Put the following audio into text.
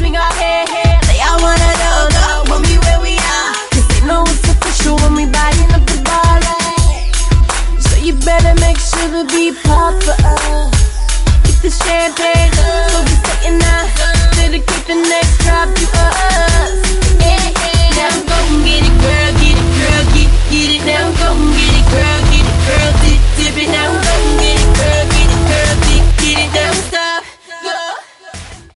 swing our hair. They all wanna know when we where we are. Cause they know it's official when we buying up the bar. So you better make sure to be pop for us. Keep the champagne up, so we saying now. Dedicate the next drop to us. Now go and get it, girl, get it, girl, get it. Now go and get it, girl, get it, girl, dip it. Now go and get it, girl, get it, girl, get it. Now stop.